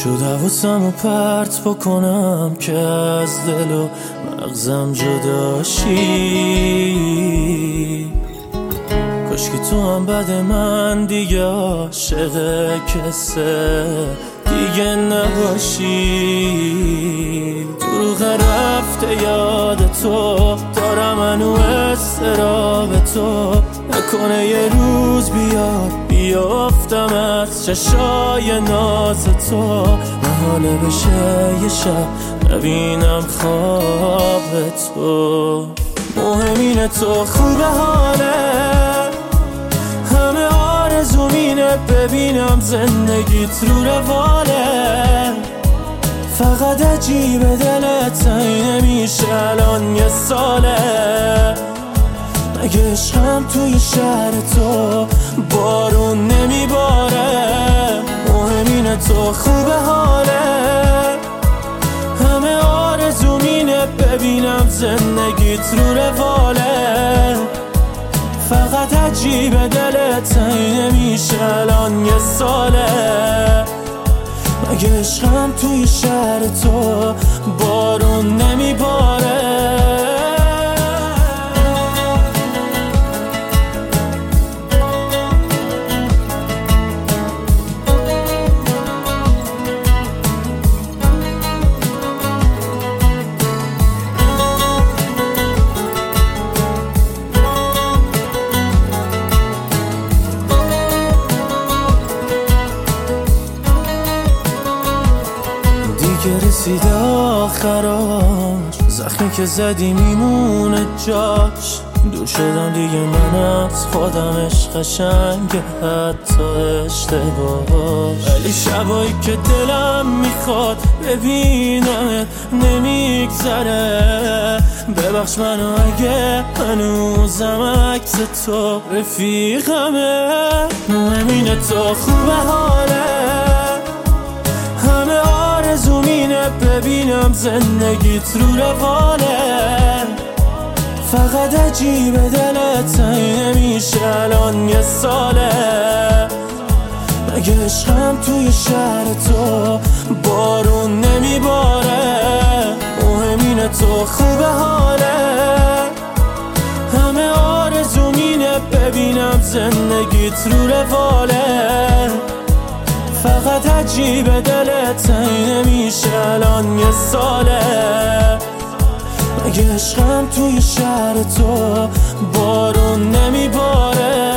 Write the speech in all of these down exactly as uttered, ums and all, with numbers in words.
شد حواسمو پرت بکنم که از دل و مغزم جداشی. کاشکی تو هم بد من دیگه عاشق کسه دیگه نباشی. دروغ رفته یاد تو دارم منو استراب تو، نکنه یه روز بیاد بیافتم از چشای ناز تو. محاله بشه یه شب نبینم خواب تو. مهم اینه تو خوبه حاله، همه آرزوم اینه ببینم زندگیت رو رواله. فقط عجیبه دلت تنگ نمیشه الان یه ساله. مگه عشقم توی شهر تو بارون نمیباره؟ مهم اینه تو خوبه حاله، همه آرزوم اینه ببینم زندگیت رو رواله. فقط عجیبه دلت تنگ نمیشه الان یه ساله. مگه عشقم توی شهر تو بارون نمیباره؟ که رسیده آخراش، زخمی که زدی میمونه جاش. دور شدم دیگه من از خودمش قشنگه حتی اشتباهاش. ولی شبایی که دلم میخواد ببینمت نمیگذره. ببخش منو اگه هنوزم عکس تو رفیقمه. مهم اینه تو خوبه حاله، همه آرزوم اینه ببینم زندگیت رو رواله. فقط عجیبه دلت تنگ نمیشه الان یه ساله. مگه عشقم توی شهر تو بارون نمیباره؟ مهم اینه تو خوبه حاله، همه آرزوم اینه ببینم زندگیت رو رواله. فقط عجیبه دلت تنگ نمیشه الان یه ساله. مگه عشقم توی شهر تو بارون نمیباره؟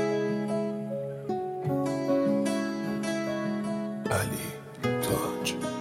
علی تاج.